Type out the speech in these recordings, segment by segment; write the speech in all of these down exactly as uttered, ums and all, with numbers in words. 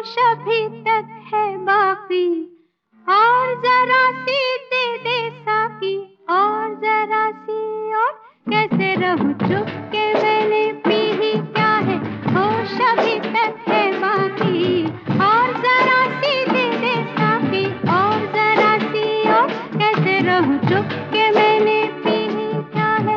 अभी तक है बाकी, और जरा सी दे दे साकी, और जरा सी और कैसे रहूं चुप के मैंने पी ही क्या है, होश अभी तक है बाकी, और जरा सी दे दे साकी, और जरा सी और कैसे रहूं चुप के मैंने पी ही क्या है।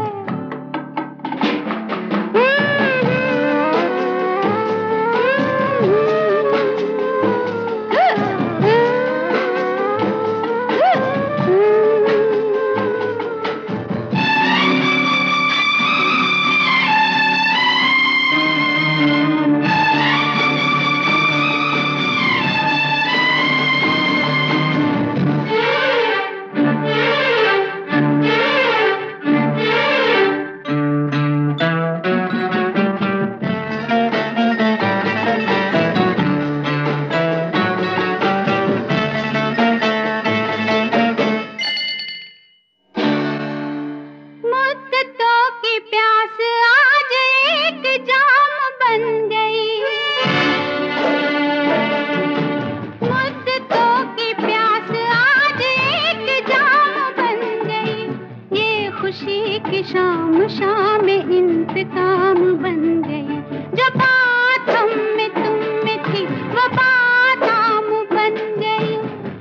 मुद्दतों की प्यास आज एक जाम बन गई, मुद्दतों की प्यास आज एक जाम बन गई, ये खुशी की शाम शाम इंतकाम बन गई, जो बात हम में तुम में थी वो बात आम बन गई,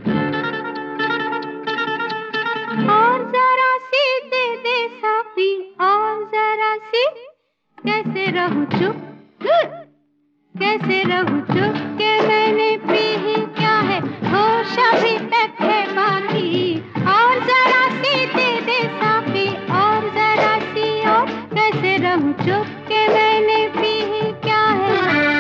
और जरा सी दे दे साकी, और जरा सी कैसे रहूं चुप, कैसे रहूं चुप के मैंने पी ही क्या है, होश अभी तक है बाकी, और जरा सी दे दे साकी, और जरा सी और कैसे रहूं चुप के मैंने पी ही क्या है।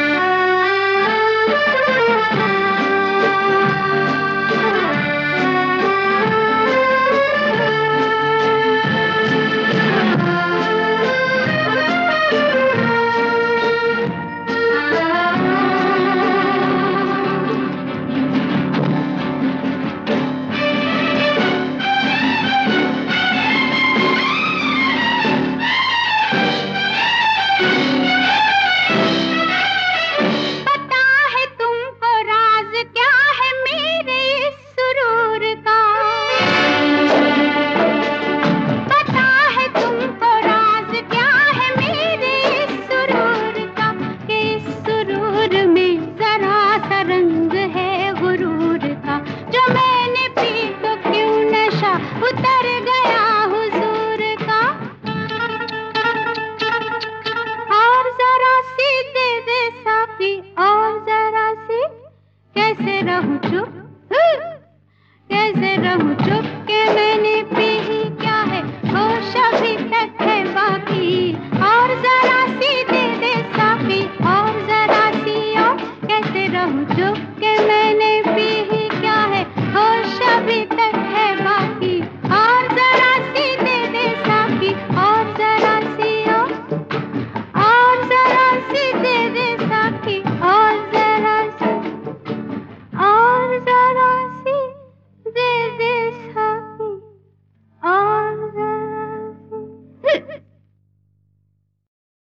उतर गया हुजूर का, और जरा सी दे दे साकी, और जरा सी कैसे रहूं चुप,